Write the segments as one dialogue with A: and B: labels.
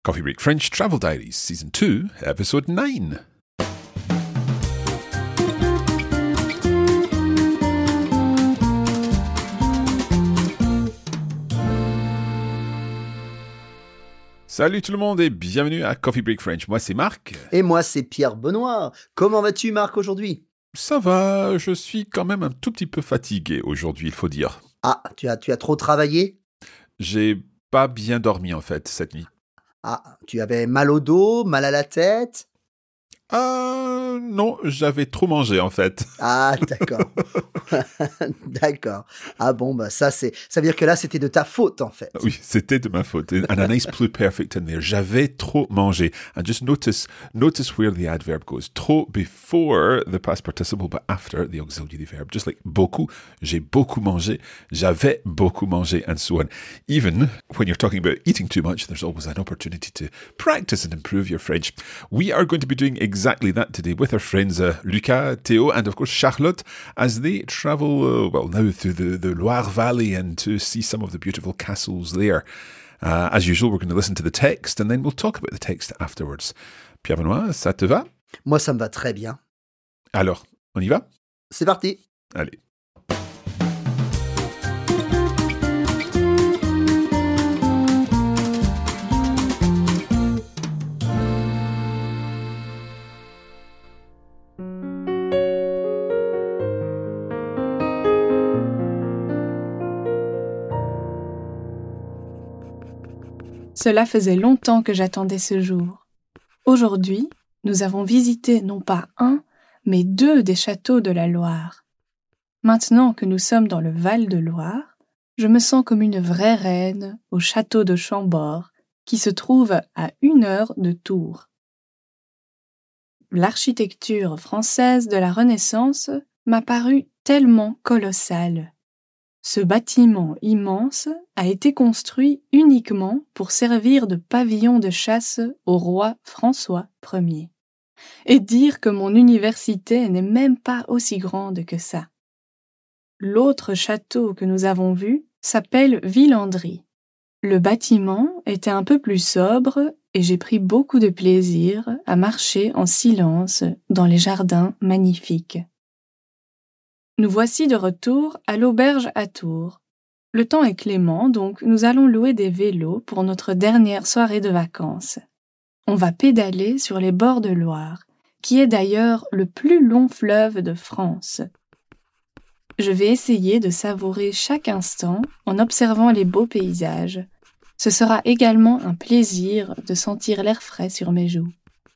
A: Coffee Break French Travel Diaries, Season 2, Episode 9. Salut tout le monde et bienvenue à Coffee Break French. Moi c'est Marc.
B: Et moi c'est Pierre Benoît. Comment vas-tu Marc aujourd'hui ?
A: Ça va, je suis quand même un tout petit peu fatigué aujourd'hui, il faut dire.
B: Ah, tu as trop travaillé ?
A: J'ai pas bien dormi en fait cette nuit.
B: Ah, tu avais mal au dos, mal à la tête ?
A: Non, j'avais trop mangé en fait.
B: Ah, d'accord. D'accord. Ah bon, bah ça veut dire que là c'était de ta faute en fait.
A: Oui, c'était de ma faute. And a nice pluperfect in there. J'avais trop mangé. And just notice where the adverb goes. Trop before the past participle, but after the auxiliary verb. Just like beaucoup, j'ai beaucoup mangé, j'avais beaucoup mangé, and so on. Even when you're talking about eating too much, there's always an opportunity to practice and improve your French. We are going to be doing exactly that today with our friends Lucas, Theo, and of course Charlotte as they travel, now through the Loire Valley and to see some of the beautiful castles there. As usual, we're going to listen to the text and then we'll talk about the text afterwards. Pierre Benoît, ça te va?
B: Moi ça me va très bien.
A: Alors, on y va?
B: C'est parti.
A: Allez.
C: Cela faisait longtemps que j'attendais ce jour. Aujourd'hui, nous avons visité non pas un, mais 2 des châteaux de la Loire. Maintenant que nous sommes dans le Val-de-Loire, je me sens comme une vraie reine au château de Chambord, qui se trouve à 1 heure de Tours. L'architecture française de la Renaissance m'a paru tellement colossale. Ce bâtiment immense a été construit uniquement pour servir de pavillon de chasse au roi François Ier. Et dire que mon université n'est même pas aussi grande que ça. L'autre château que nous avons vu s'appelle Villandry. Le bâtiment était un peu plus sobre et j'ai pris beaucoup de plaisir à marcher en silence dans les jardins magnifiques. Nous voici de retour à l'auberge à Tours. Le temps est clément, donc nous allons louer des vélos pour notre dernière soirée de vacances. On va pédaler sur les bords de Loire, qui est d'ailleurs le plus long fleuve de France. Je vais essayer de savourer chaque instant en observant les beaux paysages. Ce sera également un plaisir de sentir l'air frais sur mes joues.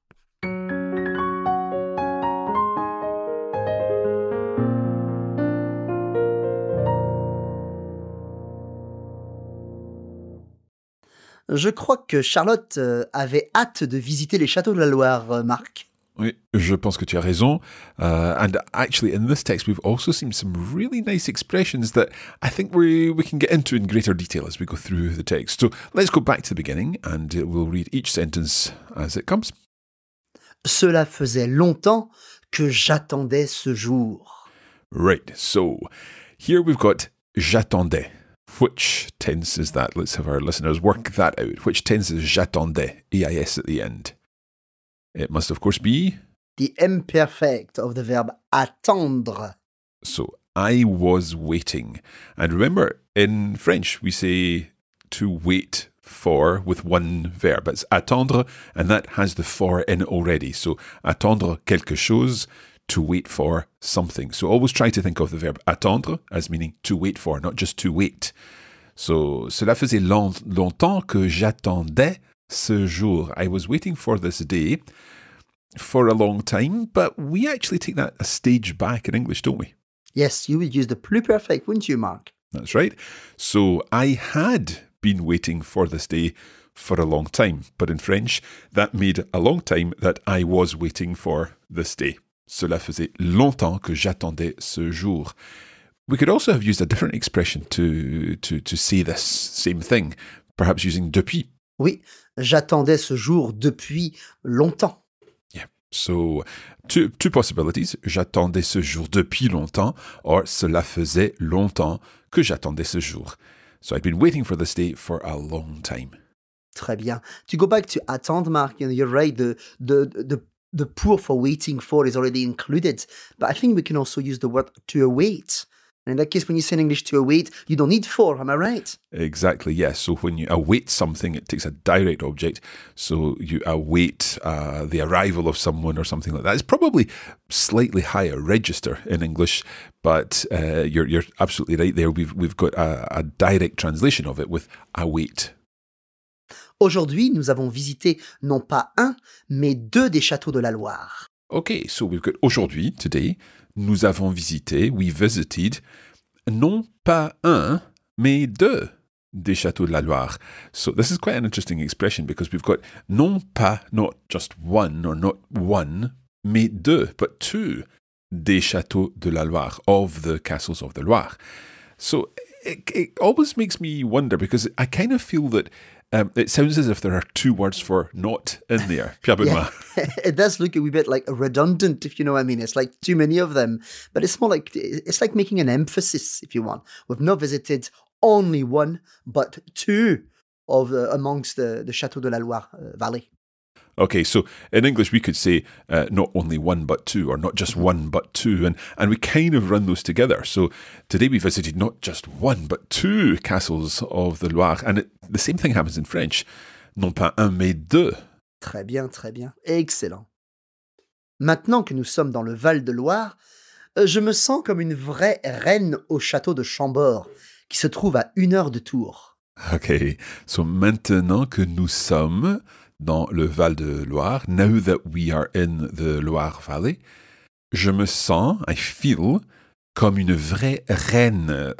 B: Je crois que Charlotte avait hâte de visiter les châteaux de la Loire, Marc.
A: Oui, je pense que tu as raison. And actually, in this text, we've also seen some really nice expressions that I think we can get into in greater detail as we go through the text. So let's go back to the beginning and we'll read each sentence as it comes.
B: Cela faisait longtemps que j'attendais ce jour.
A: Right, so here we've got j'attendais. Which tense is that? Let's have our listeners work that out. Which tense is j'attendais? EIS at the end. It must, of course, be...
B: The imperfect of the verb attendre.
A: So, I was waiting. And remember, in French, we say to wait for with one verb. It's attendre, and that has the for in already. So, attendre quelque chose, to wait for something. So, always try to think of the verb attendre as meaning to wait for, not just to wait. So, cela faisait longtemps que j'attendais ce jour. I was waiting for this day for a long time, but we actually take that a stage back in English, don't we?
B: Yes, you would use the pluperfect, wouldn't you, Mark?
A: That's right. So I had been waiting for this day for a long time, but in French, that made a long time that I was waiting for this day. Cela faisait longtemps que j'attendais ce jour. We could also have used a different expression to say this same thing, perhaps using depuis.
B: Oui, j'attendais ce jour depuis longtemps.
A: Yeah. So, two possibilities. J'attendais ce jour depuis longtemps, or cela faisait longtemps que j'attendais ce jour. So I'd been waiting for this day for a long time.
B: Très bien. To go back to attendre, Mark, you're right. The pour for waiting for is already included. But I think we can also use the word to await. And in that case, when you say in English to await, you don't need for, am I right?
A: Exactly, yes. So when you await something, it takes a direct object. So you await the arrival of someone or something like that. It's probably slightly higher register in English, but you're absolutely right there. We've got a direct translation of it with await.
B: Aujourd'hui, nous avons visité non pas un, mais deux des châteaux de la Loire.
A: Okay, so we've got aujourd'hui, today, nous avons visité, we visited, non pas un, mais deux des châteaux de la Loire. So this is quite an interesting expression because we've got non pas, not just one or not one, mais deux, but two des châteaux de la Loire, of the castles of the Loire. So it always makes me wonder because I kind of feel that it sounds as if there are two words for not in there. Pierre Benoit.
B: Yeah, it does look a wee bit like redundant, if you know what I mean. It's like too many of them, but it's more like, it's like making an emphasis, if you want. We've not visited only one, but two of amongst the Château de la Loire Valley.
A: Okay, so in English we could say not only one but two, or not just one but two, and we kind of run those together. So today we visited not just one but two castles of the Loire, and the same thing happens in French. Non pas un mais deux.
B: Très bien, excellent. Maintenant que nous sommes dans le Val-de-Loire, je me sens comme une vraie reine au château de Chambord, qui se trouve à 1 heure de Tours.
A: Okay, so maintenant que nous sommes dans le Val-de-Loire, now that we are in the Loire Valley, je me sens, I feel, comme une vraie reine,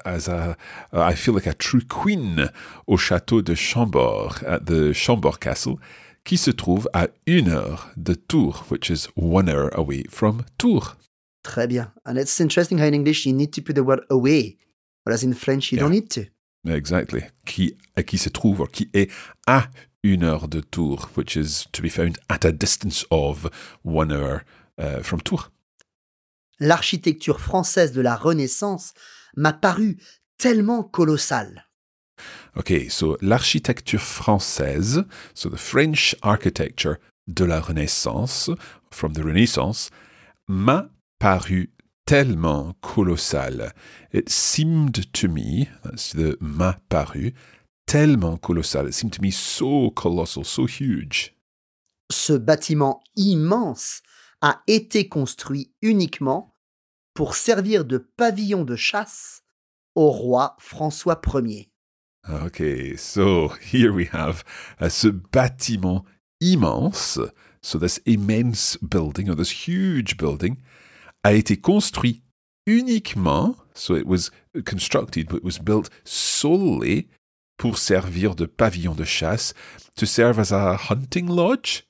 A: I feel like a true queen au château de Chambord, at the Chambord Castle, qui se trouve à 1 heure de Tours, which is 1 hour away from Tours.
B: Très bien. And it's interesting how in English you need to put the word away, whereas in French you don't need to.
A: Exactly. Qui se trouve, or qui est à 1 heure de Tours, which is to be found at a distance of 1 hour from Tours.
B: L'architecture française de la Renaissance m'a paru tellement colossale.
A: Okay, so l'architecture française, so the French architecture de la Renaissance, from the Renaissance, m'a paru tellement colossale. It seemed to me, that's the m'a paru, tellement colossal. It seemed to me so colossal, so huge.
B: Ce bâtiment immense a été construit uniquement pour servir de pavillon de chasse au roi François Ier.
A: Okay, so here we have ce bâtiment immense, so this immense building, or this huge building, a été construit uniquement, so it was constructed, but it was built solely pour servir de pavillon de chasse, to serve as a hunting lodge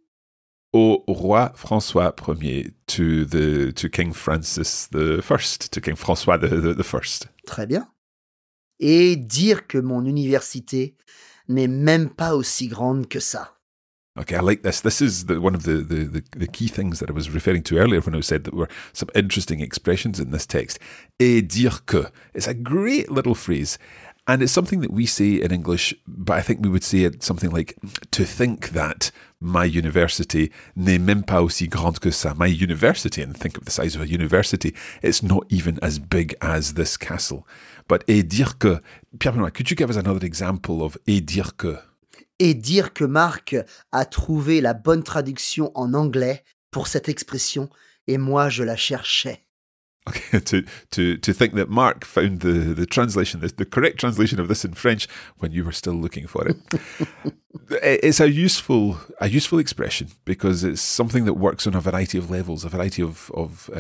A: au roi François Ier, to King Francis I, to King François the First.
B: Très bien. Et dire que mon université n'est même pas aussi grande que ça.
A: Okay, I like this. This is one of the key things that I was referring to earlier when I said that there were some interesting expressions in this text. Et dire que. It's a great little phrase. And it's something that we say in English, but I think we would say it something like, to think that my university n'est même pas aussi grande que ça. My university, and think of the size of a university, it's not even as big as this castle. But et dire que, Pierre Benoit, could you give us another example of et dire que?
B: Et dire que Marc a trouvé la bonne traduction en anglais pour cette expression, et moi je la cherchais.
A: Okay, to think that Mark found the translation, the correct translation of this in French when you were still looking for it. It's a useful expression because it's something that works on a variety of levels, a variety of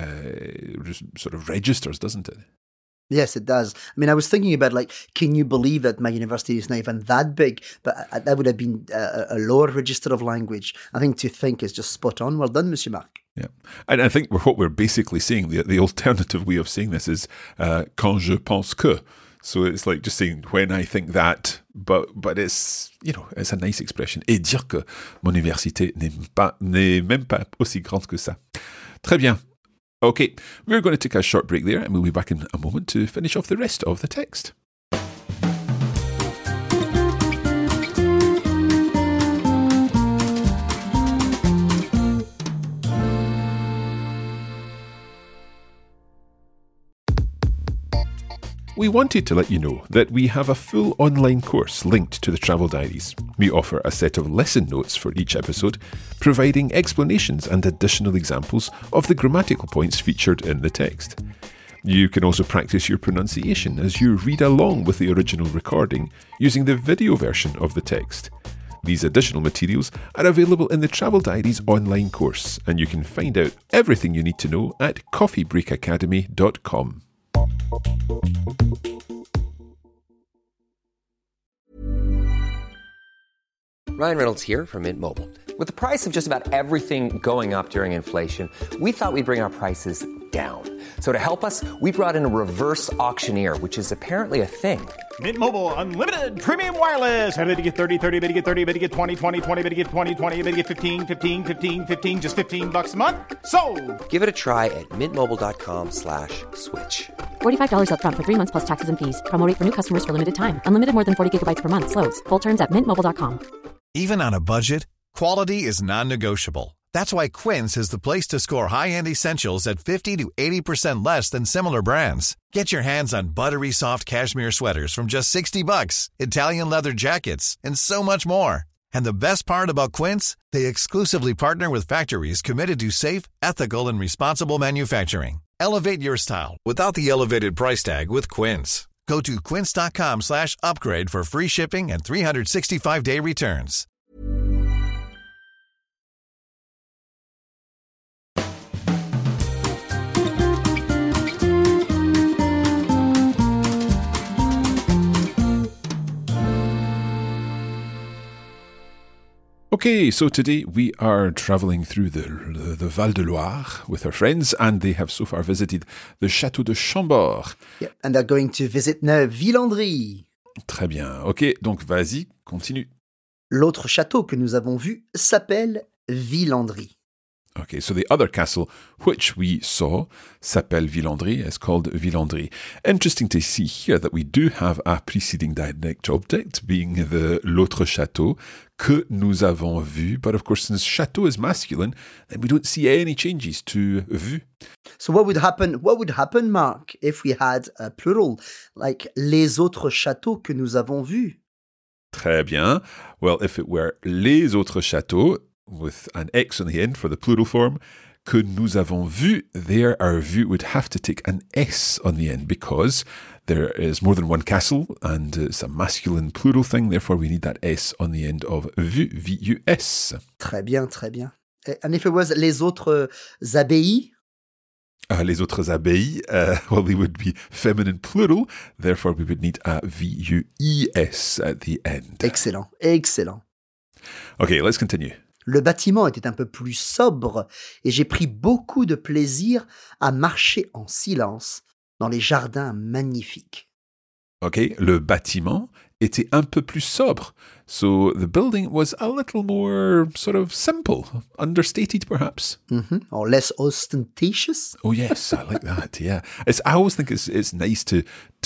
A: sort of registers, doesn't it?
B: Yes, it does. I mean, I was thinking about, like, can you believe that my university is not even that big? But that would have been a lower register of language. I think to think is just spot on. Well done, Monsieur Marc.
A: Yeah. And I think what we're basically saying, the alternative way of saying this is quand je pense que. So it's like just saying when I think that, but it's, it's a nice expression. Et dire que mon université n'est même pas aussi grande que ça. Très bien. Okay, we're going to take a short break there and we'll be back in a moment to finish off the rest of the text. we wanted to let you know that we have a full online course linked to the Travel Diaries. We offer a set of lesson notes for each episode, providing explanations and additional examples of the grammatical points featured in the text. You can also practice your pronunciation as you read along with the original recording using the video version of the text. These additional materials are available in the Travel Diaries online course, and you can find out everything you need to know at coffeebreakacademy.com.
D: Ryan Reynolds here from Mint Mobile. With the price of just about everything going up during inflation, we thought we'd bring our prices down. So to help us, we brought in a reverse auctioneer, which is apparently a thing.
E: Mint Mobile Unlimited Premium Wireless. How to get 30, 30, bit to get 30, bit to get 20, 20, 20, bit to get 20, 20, bit to get 15, 15, 15, 15, just $15 a month? Sold!
D: Give it a try at mintmobile.com/switch.
F: $45 up front for 3 months plus taxes and fees. Promo rate for new customers for limited time. Unlimited more than 40 gigabytes per month. Slows full terms at mintmobile.com.
G: Even on a budget, quality is non-negotiable. That's why Quince is the place to score high-end essentials at 50 to 80% less than similar brands. Get your hands on buttery soft cashmere sweaters from just $60, Italian leather jackets, and so much more. And the best part about Quince, they exclusively partner with factories committed to safe, ethical, and responsible manufacturing. Elevate your style without the elevated price tag with Quince. Go to quince.com/upgrade for free shipping and 365-day returns.
A: Okay, so today we are travelling through the Val de Loire with our friends, and they have so far visited the Château de Chambord.
B: Yeah, and they're going to visit Villandry.
A: Très bien. Ok, donc vas-y, continue.
B: L'autre château que nous avons vu s'appelle Villandry.
A: Okay, so the other castle which we saw s'appelle Villandry, is called Villandry. Interesting to see here that we do have a preceding direct object, being the l'autre château, que nous avons vu. But of course, since château is masculine, then we don't see any changes to vu.
B: So what would happen, Mark, if we had a plural, like les autres châteaux que nous avons vus?
A: Très bien. Well, if it were les autres châteaux, with an X on the end for the plural form, que nous avons vu, there our vu would have to take an S on the end because there is more than one castle and it's a masculine plural thing, therefore we need that S on the end of vu, V-U-S.
B: Très bien, très bien. And if it was les autres abbayes?
A: Les autres abbayes, well, they would be feminine plural, therefore we would need a V-U-E-S at the end.
B: Excellent, excellent.
A: Okay, let's continue.
B: Le bâtiment était un peu plus sobre et j'ai pris beaucoup de plaisir à marcher en silence dans les jardins magnifiques.
A: Okay, le bâtiment était un peu plus sobre. So the building was a little more sort of simple, understated perhaps.
B: Or less ostentatious.
A: Oh yes, I like that. Yeah, I always think it's nice to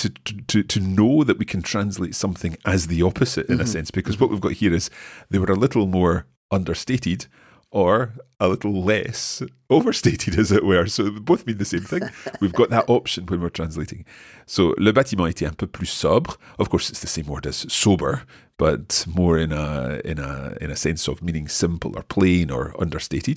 A: know that we can translate something as the opposite in a sense, because what we've got here is they were a little more understated or a little less overstated, as it were. So they both mean the same thing. We've got that option when we're translating. So, le bâtiment était un peu plus sobre. Of course, it's the same word as sober, but more in a sense of meaning simple or plain or understated.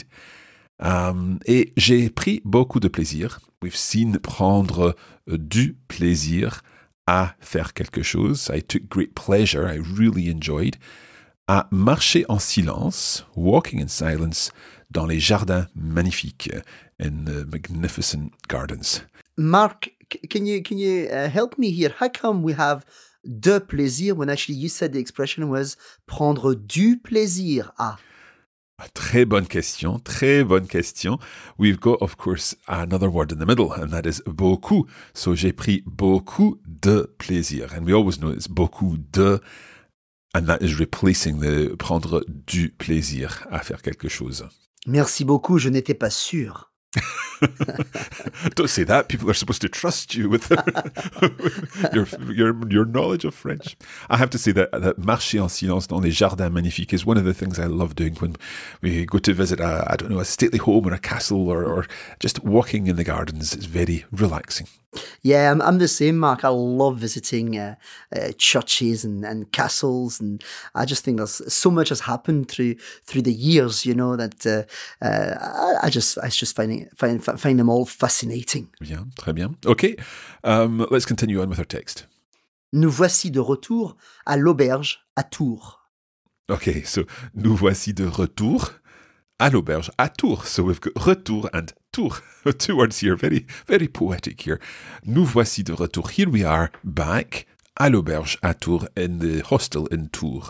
A: Et j'ai pris beaucoup de plaisir. We've seen prendre du plaisir à faire quelque chose. I took great pleasure. I really enjoyed. À marcher en silence, walking in silence, dans les jardins magnifiques, in the magnificent gardens.
B: Mark, can you help me here? How come we have de plaisir when actually you said the expression was prendre du plaisir à?
A: Très bonne question, très bonne question. We've got, of course, another word in the middle, and that is beaucoup. So j'ai pris beaucoup de plaisir. And we always know it's beaucoup de, and that is replacing the prendre du plaisir à faire quelque chose.
B: Merci beaucoup, je n'étais pas sûr.
A: Don't say that. People are supposed to trust you with your knowledge of French. I have to say that marcher en silence dans les jardins magnifiques is one of the things I love doing when we go to visit a stately home or a castle or just walking in the gardens. It's very relaxing.
B: Yeah, I'm the same, Mark. I love visiting churches and castles, and I just think there's so much has happened through the years, that I just find them all fascinating.
A: Bien, très bien. Okay, let's continue on with our text.
B: Nous voici de retour à l'auberge à Tours.
A: Okay, so nous voici de retour à l'auberge à Tours. So we've got retour and Tours. Two words here, very, very poetic here. Nous voici de retour. Here we are back à l'auberge à Tours, in the hostel in Tours.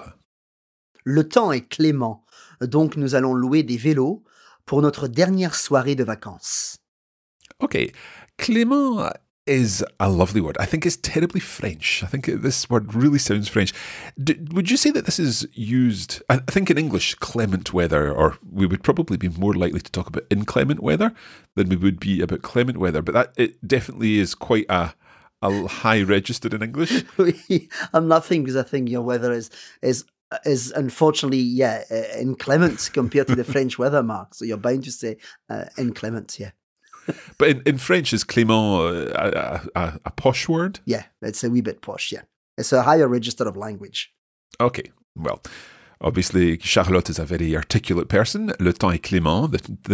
B: Le temps est clément, donc nous allons louer des vélos pour notre dernière soirée de vacances.
A: Okay, clément is a lovely word. I think it's terribly French. I think this word really sounds French. Would you say that this is used, I think in English, clement weather, or we would probably be more likely to talk about inclement weather than we would be about clement weather, but that it definitely is quite a high register in English.
B: I'm laughing because I think your weather is unfortunately, inclement compared to the French weather, Mark. So you're bound to say inclement, yeah.
A: But in French, is clément a posh word?
B: Yeah, it's a wee bit posh, yeah. It's a higher register of language.
A: Okay, well, obviously Charlotte is a very articulate person. Le temps est clément.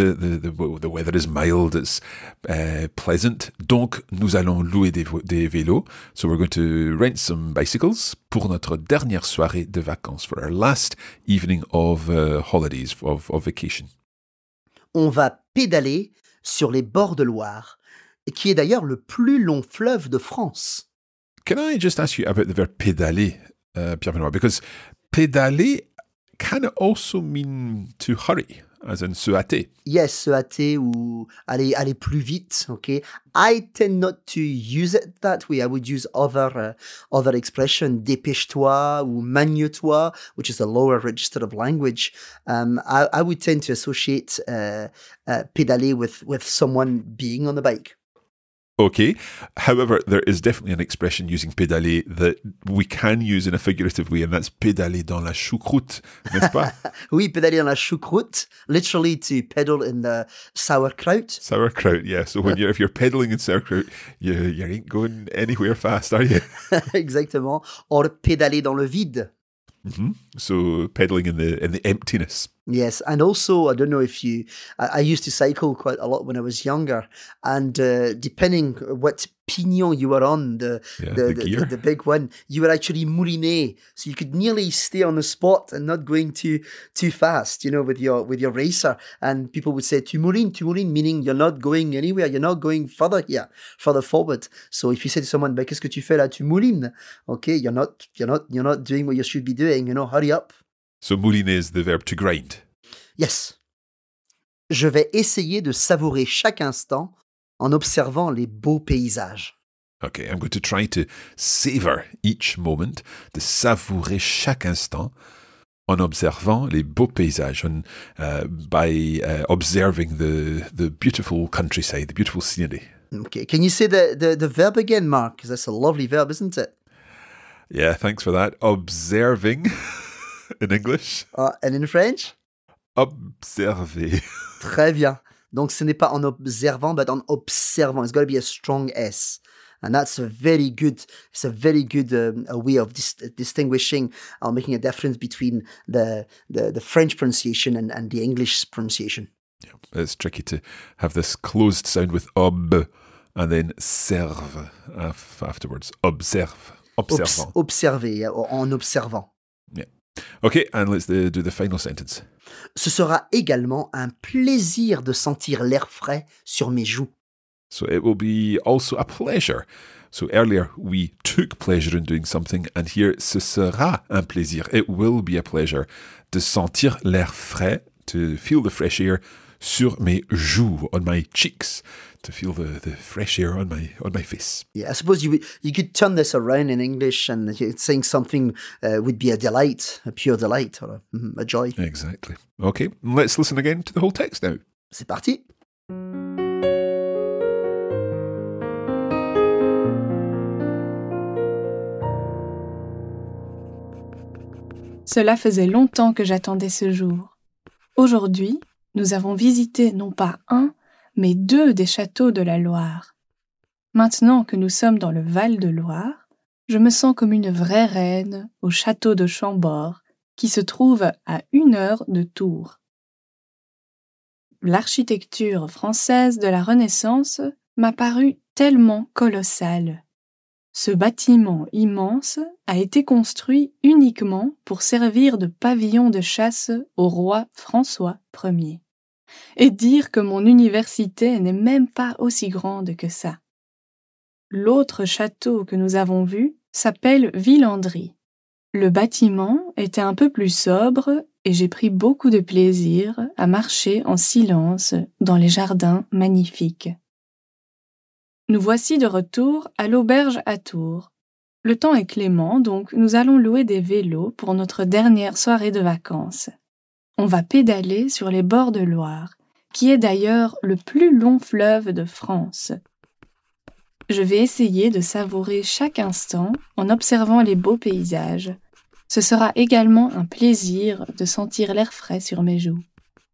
A: The weather is mild, it's pleasant. Donc, nous allons louer des vélos. So we're going to rent some bicycles pour notre dernière soirée de vacances, for our last evening of holidays, of vacation.
B: On va pédaler sur les bords de Loire, qui est d'ailleurs le plus long fleuve de France.
A: Can I just ask you about the verb pédaler, Pierre-Benoit? Because pédaler can also mean to hurry, as in se hâter.
B: Yes, se hâter ou aller plus vite, okay? I tend not to use it that way. I would use other expression, dépêche-toi ou magne-toi, which is a lower register of language. I would tend to associate pédaler with someone being on the bike.
A: Okay. However, there is definitely an expression using pédaler that we can use in a figurative way, and that's pédaler dans la choucroute, n'est-ce pas?
B: Oui, pédaler dans la choucroute, literally to pedal in the sauerkraut.
A: Sauerkraut, yeah. So if you're pedaling in sauerkraut, you ain't going anywhere fast, are you?
B: Exactement. Or pédaler dans le vide.
A: Mm-hmm. So pedaling in the emptiness.
B: Yes, and also, I don't know if I used to cycle quite a lot when I was younger, and depending what pignon you were on, the big one, you were actually mouliner, so you could nearly stay on the spot and not going too fast, with your racer. And people would say tu moulines, meaning you're not going anywhere, you're not going further forward. So if you say to someone, "Qu'est-ce que tu fais là? Tu moulines." Okay, you're not doing what you should be doing. Hurry up.
A: So mouliner is the verb to grind.
B: Yes. Je vais essayer de savourer chaque instant en observant les beaux paysages.
A: Okay, I'm going to try to savor each moment, de savourer chaque instant en observant les beaux paysages, by observing the beautiful countryside, the beautiful scenery.
B: Okay, can you say the verb again, Mark? Because that's a lovely verb, isn't it?
A: Yeah, thanks for that. Observing in English.
B: And in French?
A: Observer.
B: Très bien. Donc, ce n'est pas en observant, but en observant. It's got to be a strong S. And that's a very good way of distinguishing or making a difference between the French pronunciation and the English pronunciation.
A: Yeah, it's tricky to have this closed sound with ob and then serve afterwards. Observe. Observant.
B: Observer, or en observant.
A: Yeah. Okay, and let's do the final sentence.
B: Ce sera également un plaisir de sentir l'air frais sur mes joues.
A: So it will be also a pleasure. So earlier we took pleasure in doing something, and here ce sera un plaisir. It will be a pleasure de sentir l'air frais, to feel the fresh air sur mes joues, on my cheeks, to feel the fresh air on my face.
B: Yeah, I suppose you could turn this around in English, and saying something would be a delight, a pure delight, or a joy.
A: Exactly. Okay, let's listen again to the whole text now.
B: C'est parti.
C: Cela faisait longtemps que j'attendais ce jour. Aujourd'hui, nous avons visité non pas un, mais 2 des châteaux de la Loire. Maintenant que nous sommes dans le Val-de-Loire, je me sens comme une vraie reine au château de Chambord, qui se trouve à 1 heure de Tours. L'architecture française de la Renaissance m'a paru tellement colossale. Ce bâtiment immense a été construit uniquement pour servir de pavillon de chasse au roi François Ier. Et dire que mon université n'est même pas aussi grande que ça. L'autre château que nous avons vu s'appelle Villandry. Le bâtiment était un peu plus sobre et j'ai pris beaucoup de plaisir à marcher en silence dans les jardins magnifiques. Nous voici de retour à l'auberge à Tours. Le temps est clément, donc nous allons louer des vélos pour notre dernière soirée de vacances. On va pédaler sur les bords de Loire, qui est d'ailleurs le plus long fleuve de France. Je vais essayer de savourer chaque instant en observant les beaux paysages. Ce sera également un plaisir de sentir l'air frais sur mes joues.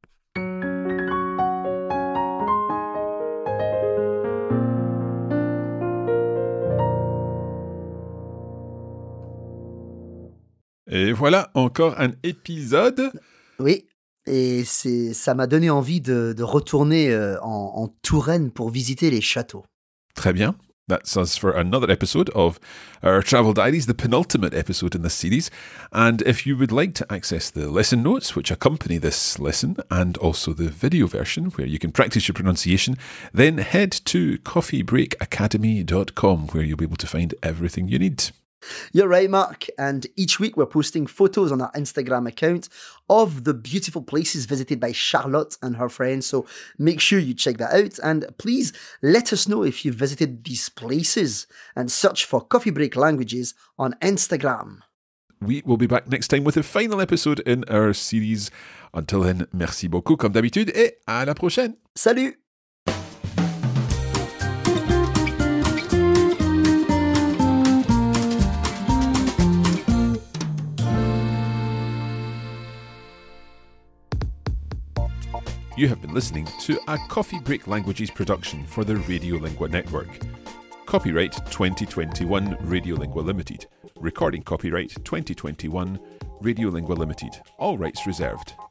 A: Et voilà, encore un épisode.
B: Oui, et ça m'a donné envie de retourner en Touraine pour visiter les châteaux.
A: Très bien. That's us for another episode of our Travel Diaries, the penultimate episode in this series. And if you would like to access the lesson notes which accompany this lesson and also the video version where you can practice your pronunciation, then head to coffeebreakacademy.com where you'll be able to find everything you need.
B: You're right, Mark. And each week we're posting photos on our Instagram account of the beautiful places visited by Charlotte and her friends. So make sure you check that out. And please let us know if you've visited these places and search for Coffee Break Languages on Instagram.
A: We will be back next time with the final episode in our series. Until then, merci beaucoup comme d'habitude et à la prochaine.
B: Salut!
A: You have been listening to a Coffee Break Languages production for the Radiolingua Network. Copyright 2021 Radiolingua Limited. Recording copyright 2021 Radiolingua Limited. All rights reserved.